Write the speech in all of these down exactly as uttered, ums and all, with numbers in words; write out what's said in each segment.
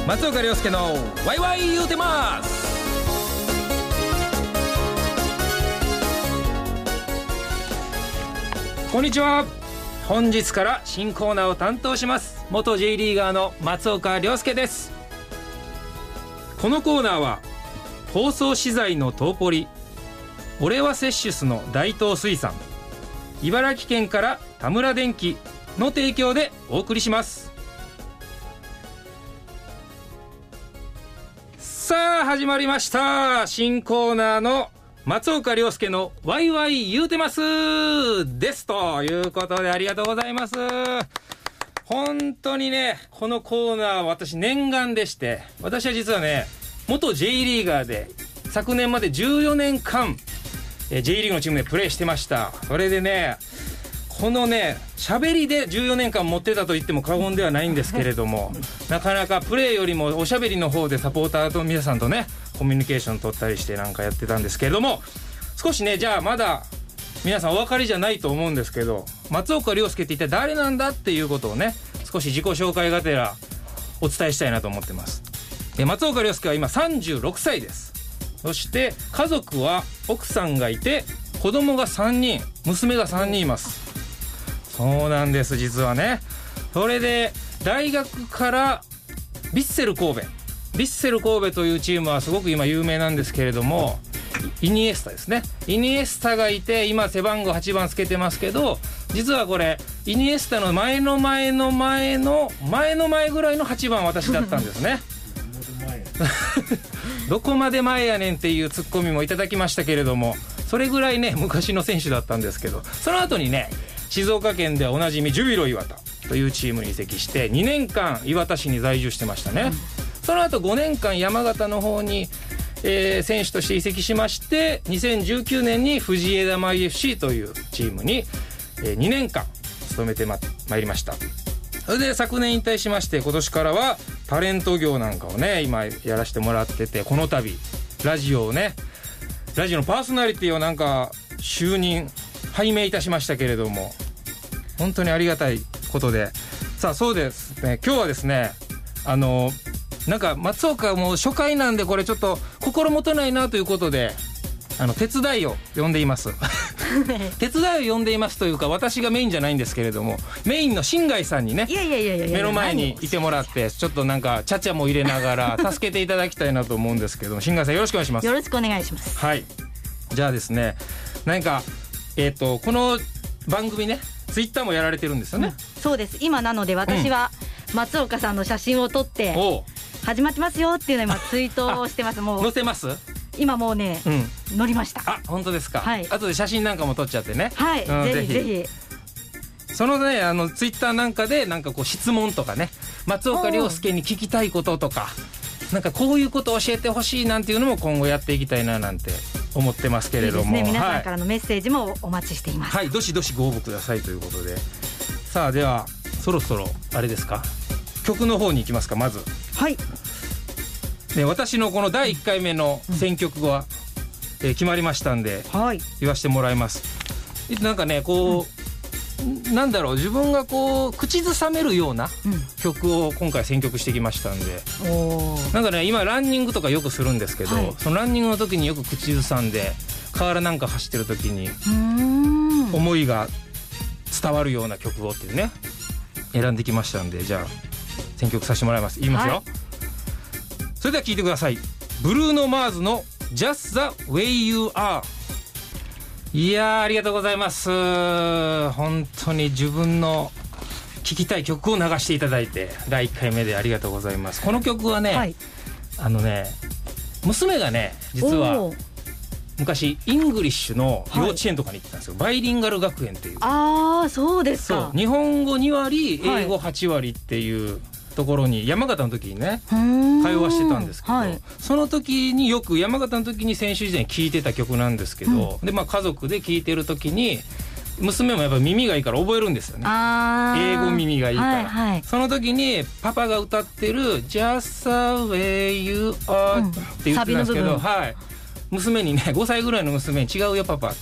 松岡亮介のワイワイ言うてます。こんにちは。本日から新コーナーを担当します元 J リーガーの松岡亮介です。このコーナーは包装資材のトーポリ、オレワセシウスの大東水産、茨城県から田村電機の提供でお送りします。さあ始まりました。新コーナーの松岡亮介のワイワイ言うてますですということで、ありがとうございます。本当にね、このコーナー私念願でして、私は実はね元 J リーガーで昨年までじゅうよねんかん J リーグのチームでプレーしてました。それでね、このね喋りでじゅうよねんかん持ってたと言っても過言ではないんですけれどもなかなかプレーよりもおしゃべりの方でサポーターと皆さんとねコミュニケーション取ったりしてなんかやってたんですけれども、少しね、じゃあまだ皆さんお分かりじゃないと思うんですけど、松岡亮介って一体誰なんだっていうことをね少し自己紹介がてらお伝えしたいなと思ってます。松岡亮介は今さんじゅうろくさいです。そして家族は奥さんがいて子供がさんにん、娘がさんにんいます。そうなんです、実はね。それで大学からヴィッセル神戸、ヴィッセル神戸というチームはすごく今有名なんですけれども、イニエスタですね。イニエスタがいて今背番号はちばんつけてますけど、実はこれイニエスタの前の前の前の前の前ぐらいのはちばん私だったんですねどこまで前やねんっていうツッコミもいただきましたけれども、それぐらいね昔の選手だったんですけど、その後にね静岡県でおなじみジュビロ磐田というチームに移籍してにねんかん磐田市に在住してましたね、うん、その後ごねんかん山形の方に、えー、選手として移籍しまして、にせんじゅうきゅうねんに藤枝舞 エフシー というチームに、えー、にねんかん勤めて ま, まいりました。それで昨年引退しまして、今年からはタレント業なんかをね今やらせてもらってて、この度ラジオをねラジオのパーソナリティをなんか就任拝命いたしましたけれども、本当にありがたいことで、さあそうですね、今日はですね、あのなんか松岡も初回なんでこれちょっと心もとないなということで、あの手伝いを呼んでいます手伝いを呼んでいますというか、私がメインじゃないんですけれども、メインの新貝さんにね目の前にいてもらって、ちょっとなんかちゃちゃも入れながら助けていただきたいなと思うんですけど、新貝さんよろしくお願いします。 よろしくお願いします。 はい、じゃあですね、何かえっとこの番組ねツイッターもやられてるんですよね、 うん、そうです。今なので私は松岡さんの写真を撮って始まってますよっていうのを今ツイートをしてます。もう載せます。 今もうね、うん、載りました。 あ、本当ですか。 はい、 後で写真なんかも撮っちゃってね。 はい、うん、ぜひぜひそのね、あのツイッターなんかでなんかこう質問とかね、松岡亮介に聞きたいこととか、なんかこういうことを教えてほしいなんていうのも今後やっていきたいななんて思ってますけれども、 いいですね、皆さんからのメッセージもお待ちしています。 はい、はい、どしどしご応募くださいということで、さあではそろそろあれですか、曲の方に行きますか。まずはいね、私のこのだいいっかいめの選曲は、うんえー、決まりましたんで、はい、言わせてもらいます。なんかねこう、うん、なんだろう、自分がこう口ずさめるような曲を今回選曲してきましたんで、うん、なんかね今ランニングとかよくするんですけど、はい、そのランニングの時によく口ずさんで、河原なんか走ってる時に思いが伝わるような曲をっていうね選んできましたんで、じゃあ選曲させてもらいます。言いますよ、はい、それでは聴いてください。ブルーノ・マーズの Just the way you are。 いやーありがとうございます。本当に自分の聴きたい曲を流していただいてだいいっかいめでありがとうございます。この曲はね、はい、あのね娘がね実は昔イングリッシュの幼稚園とかに行ってたんですよ、はい、バイリンガル学園っていう。 ああそうですか。 そう、日本語にわり英語はちわりっていうところに山形の時にね通わしてたんですけど、はい、その時によく山形の時に選手時代に聴いてた曲なんですけど、うん、でまあ家族で聴いてる時に娘もやっぱ耳がいいから覚えるんですよね。英語耳がいいから、はいはい、その時にパパが歌ってる Just the way you are、うん、って言ってたんですけど、はい、娘にねごさいぐらいの娘に違うよパパって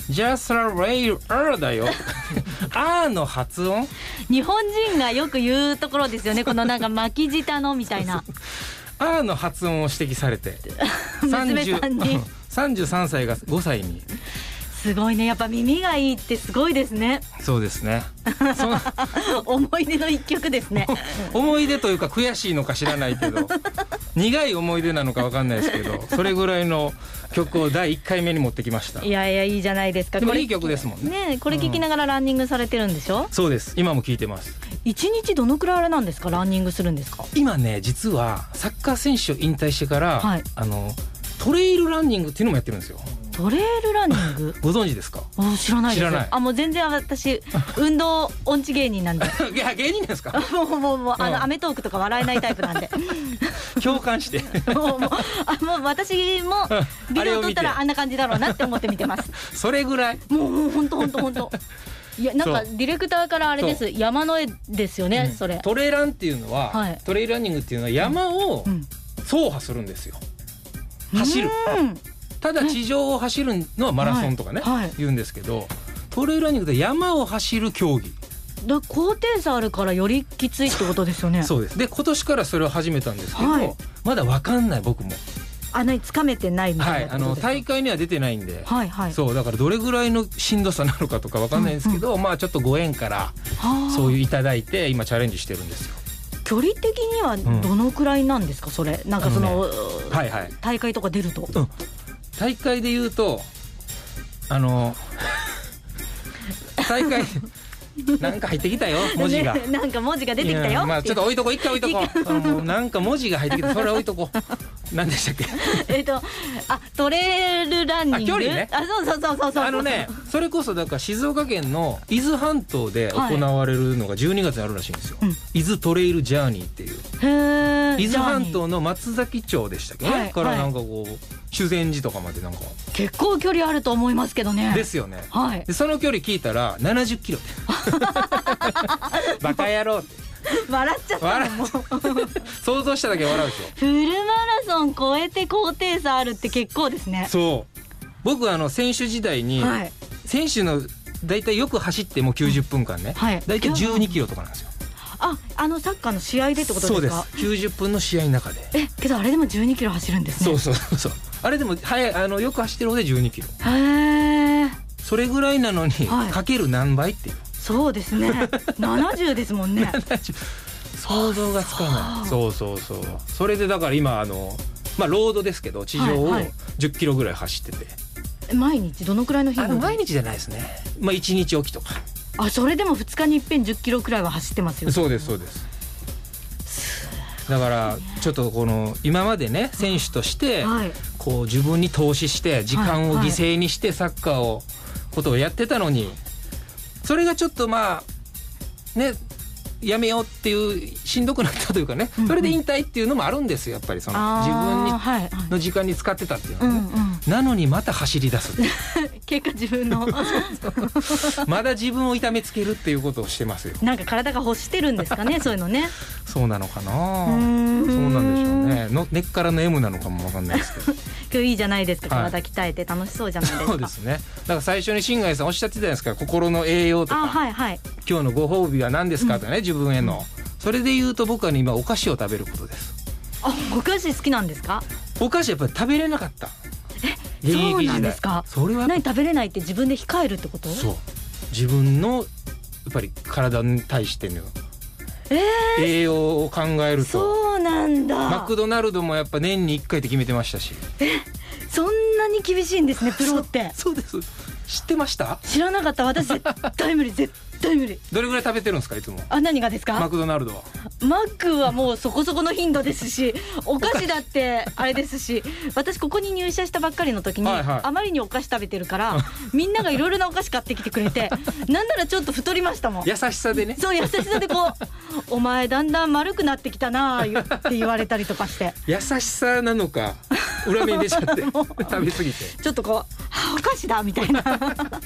just a rail er だよあーの発音、 日本人がよく言うところですよね、このなんか巻き舌のみたいなあーの発音を指摘されて娘さんにさんじゅうさんさいがごさいに。 すごいね、やっぱ耳がいいってすごいですね。 そうですね思い出の一曲ですね思い出というか悔しいのか知らないけど苦い思い出なのか分かんないですけど、それぐらいの曲をだいいっかいめに持ってきました。 いやいやいいじゃないですか。 でもいい曲ですもん ね, ねこれ聞きながらランニングされてるんでしょ、うん、 そうです、今も聞いてます。 一日どのくらいあれなんですか、ランニングするんですか？ 今ね実はサッカー選手を引退してから、はい、あのトレイルランニングっていうのもやってるんですよ。 トレイルランニングご存知ですか？ 知らないです。 知らない。 あ、もう全然私運動音痴芸人なんでいや芸人ですか？ もうもうもうあの、うん、アメトークとか笑えないタイプなんで共感してもうもうあもう私もビデオ撮ったらあんな感じだろうなって思って見てますそれぐらいもうもう本当本当本当いやなんかディレクターからあれです、山の絵ですよね、うん、それトレランっていうのは、はい、トレイルランニングっていうのは山を走破するんですよ、うん、走る、うんただ地上を走るのはマラソンとかね、はいはい、言うんですけど、トレイルランニングって山を走る競技だ、高低差あるからよりきついってことですよねそうです。で今年からそれを始めたんですけど、はい、まだ分かんない僕もあのつかめてないみたいな、はい、 あの大会には出てないんで、 はいはい、 そうだからどれぐらいのしんどさなのかとか分かんないんですけど、うんうん、まあちょっとご縁からそういういただいて今チャレンジしてるんですよ。 距離的にはどのくらいなんですか、うん、それなんかその、ねはいはい、大会とか出ると、うん大会で言うとあの大会なんか入ってきたよ文字が、 ね、なんか文字が出てきたよ、 まあ、ちょっと置いとこ一回置いとこあのなんか文字が入ってきた、それ置いとこ何でしたっけえっとあトレイルランニング、あ距離ね、 あそうそうそうそうそう、 あのねそれこそだから静岡県の伊豆半島で行われるのがじゅうにがつにあるらしいんですよ、はい、伊豆トレイルジャーニーっていう、へ伊豆半島の松崎町でしたっけね、はい、からなんかこう、はい、修善寺とかまでなんか結構距離あると思いますけどね。 ですよね、 はい、 でその距離聞いたらななじゅっキロバカ野郎って笑っちゃったもう想像しただけ笑うでしょ。 フルマラソン超えて高低差あるって結構ですね。 そう僕あの選手時代に、はい、選手のだいたいよく走ってもきゅうじゅっぷんかんね、はい、だいたいじゅうにキロとかなんですよ。 あ、あのサッカーの試合でってことですか？ そうです、きゅうじゅっぷんの試合の中で。 え、けどあれでもじゅうにキロ走るんですね。 そうそうそう、あれでも速い、あのよく走ってる方でじゅうにキロ。 へー、 それぐらいなのに、はい、かける何倍っていう。 そうですねななじゅうですもんね想像がつかない。そうそうそう、それでだから今あの、まあ、ロードですけど地上をじゅっキロぐらい走ってて、 はいはい、毎日どのくらいの頻度で？ 毎日じゃないですね、まあ、いちにちおきとか。 あ、それでもふつかにいっぺんじゅっキロくらいは走ってますよ。 そうですそうです。だからちょっとこの今までね選手としてこう自分に投資して時間を犠牲にしてサッカーをことをやってたのに、それがちょっとまあねやめようっていうしんどくなったというかね、それで引退っていうのもあるんですよ。やっぱりその自分にの時間に使ってたっていうのはね、うんうん、なのにまた走り出す結果自分のまだ自分を痛めつけるっていうことをしてますよ。 なんか体が欲してるんですかねそういうのね。 そうなのかな、うんそうなんでしょうねの根っからの M なのかもわかんないですけど今日いいじゃないですか、体鍛えて楽しそうじゃないですか。 そうですね。だから最初に新貝さんおっしゃってたじゃないですか、心の栄養とか、 あ、はいはい、 今日のご褒美は何ですかとかね、うん、自分への、それで言うと僕は、ね、今お菓子を食べることです。 あ、お菓子好きなんですか？ お菓子やっぱり食べれなかった。 え、そうなんですか？ それは何食べれないって自分で控えるってこと？ そう、自分のやっぱり体に対してのえー、 栄養を考えると。 そうなんだ。 マクドナルドもやっぱ年にいっかいって決めてましたし。 え、そんなに厳しいんですねプロって。 そ, そうです。知ってました？ 知らなかった。私絶対無理絶対無理。 どれぐらい食べてるんですかいつも？ あ、何がですか？ マクドナルドは。 マックはもうそこそこの頻度ですし、お菓子だってあれですし、私ここに入社したばっかりの時に、はいはい、あまりにお菓子食べてるからみんながいろいろなお菓子買ってきてくれてなんならちょっと太りましたもん。 優しさでね。そう、 優しさでこうお前だんだん丸くなってきたなって言われたりとかして。 優しさなのか裏目に出ちゃって食べ過ぎてちょっとこうお菓子だみたいな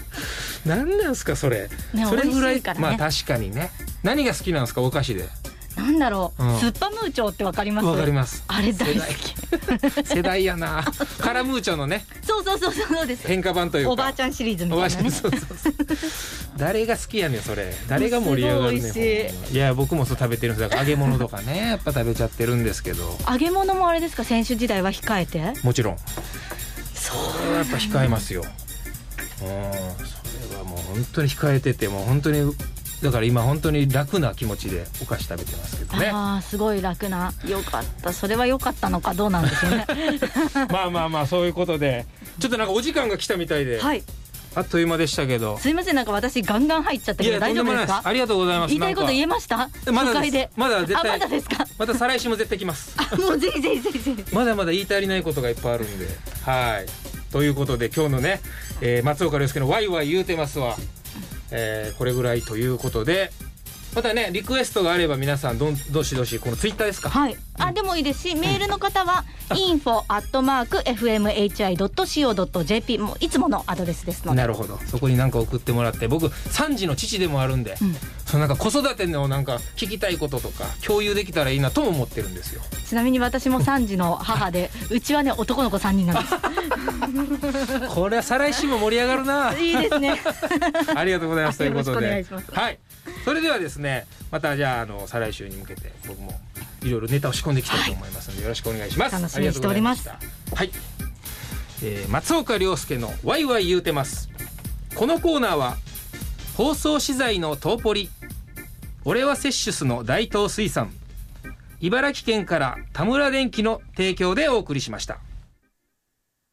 何なんすかそれ、ね、それぐらい、ね、まあ確かにね。何が好きなんですかお菓子で？ なんだろう、うん、スッパムーチョってわかります？ わかります。 あれ大好き。 世代やな。カラムーチョのね。 そうそうそうそうです。 変化版というか。 おばあちゃんシリーズみたいな、ね。 そうそうそう。誰が好きやねんそれ。誰が盛り上がるねん。いや僕もそう食べてるんです。だから揚げ物とかねやっぱ食べちゃってるんですけど。 揚げ物もあれですか、選手時代は控えて？ もちろん。 そうやっぱ控えますよ。うん、それはもう本当に控えててもう本当に。だから今本当に楽な気持ちでお菓子食べてますけどね。 ああすごい楽な。よかった。それは良かったのかどうなんでしょうね。 まあまあまあそういうことでちょっとなんかお時間が来たみたいで、はい、あっという間でしたけど。 すいません、なんか私ガンガン入っちゃったけど大丈夫ですか？ ありがとうございます。 言いたいこと言えました？ まだ初回で。 まだ絶対。 あまだですか？ また再来週も絶対来ます。 あもうぜひぜひぜひぜひ。 まだまだ言い足りないことがいっぱいあるんで。はい。ということで今日のね、えー、松岡亮介のワイワイ言うてますは、えー、これぐらいということで。またねリクエストがあれば皆さんどんどしどしこのツイッターですか。 はい。あでもいいですし、メールの方は インフォ アットマーク エフエムエイチアイ ドット シーオー ドット ジェーピー もういつものアドレスですので。 なるほど。そこに何か送ってもらって、僕さん児の父でもあるんで、うん、そのなんか子育てのなんか聞きたいこととか共有できたらいいなとも思ってるんですよ。 ちなみに私もさん児の母でうちはね男の子さんにんなんです。 これは再来週も盛り上がるな。 いいですね。 ありがとうございます。ということで、 よろしくお願いします。 はい。それではですね、またじゃあ、あの再来週に向けて僕もいろいろネタを仕込んでいきたいと思いますので、はい、よろしくお願いします。 楽しみにしております。 はい、えー、松岡亮介のワイワイ言うてます。このコーナーは包装資材のトーポリ、俺はセッシュスの大東水産、茨城県から田村電機の提供でお送りしました。